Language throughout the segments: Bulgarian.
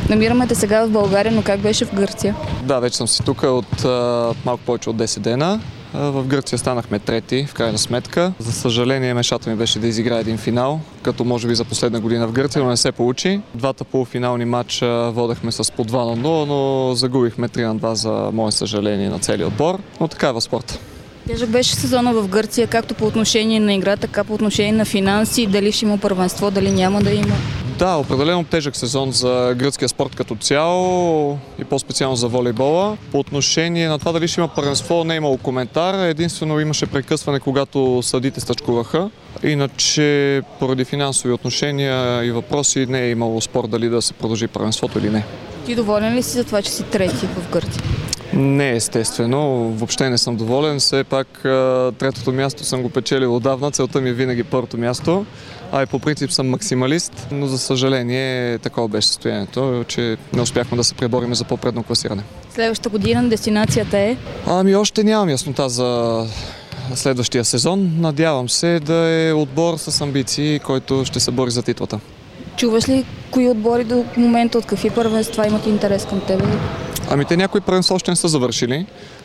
Намираме те сега в България, но как беше в Гърция? Да, вече съм си тук от малко повече от 10 дена. В Гърция станахме трети, в крайна сметка. За съжаление, мечтата ми беше да изиграя един финал, като може би за последна година в Гърция, но не се получи. Двата полуфинални матча водехме с по 2-0, но загубихме 3-2 за мое съжаление на целия отбор. Но така е в спорта. Тежък беше сезона в Гърция, както по отношение на игра, така по отношение на финанси, дали ще има първенство, дали няма да има. Да, определено тежък сезон за гръцкия спорт като цяло и по-специално за волейбола. По отношение на това дали ще има първенство, не е имало коментар. Единствено имаше прекъсване, когато съдите стачкуваха. Иначе поради финансови отношения и въпроси не е имало спор дали да се продължи първенството или не. Ти доволен ли си за това, че си трети в Гърция? Не, естествено. Въобще не съм доволен. Все пак третото място съм го печелил отдавна. Целта ми е винаги първото място. А и по принцип съм максималист, но за съжаление такова беше състоянието, че не успяхме да се преборим за по-предно класиране. Следващата година дестинацията е? Още нямам яснота за следващия сезон. Надявам се да е отбор с амбиции, който ще се бори за титлата. Чуваш ли кои отбори до момента, от какви първенства имат интерес към тебе? Те някои първенства още не са завършили.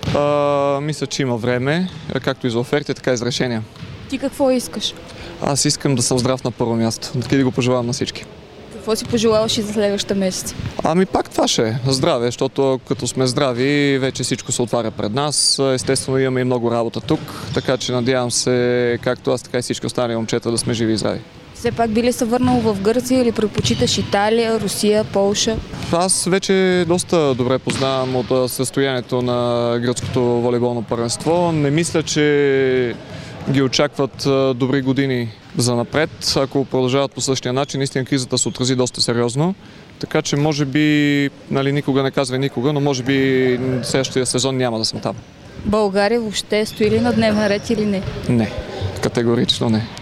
Мисля, че има време, както и за оферти, така и за решения. Ти какво искаш? Аз искам да съм здрав на първо място, да го пожелавам на всички. Какво си пожелаваш и за следващата месец? Пак това ще е здраве, защото като сме здрави, вече всичко се отваря пред нас. Естествено имаме и много работа тук, така че надявам се, както аз, така и всички останали момчета да сме живи и здрави. Все пак би ли се върнал в Гърция или предпочиташ Италия, Русия, Полша? Аз вече доста добре познавам от състоянието на гръцкото волейболно първенство. Не мисля, че ги очакват добри години за напред. Ако продължават по същия начин, наистина кризата се отрази доста сериозно. Така че може би, никога не казва никога, но може би следващия сезон няма да съм там. България въобще стои ли на дневен ред или не? Не, категорично не.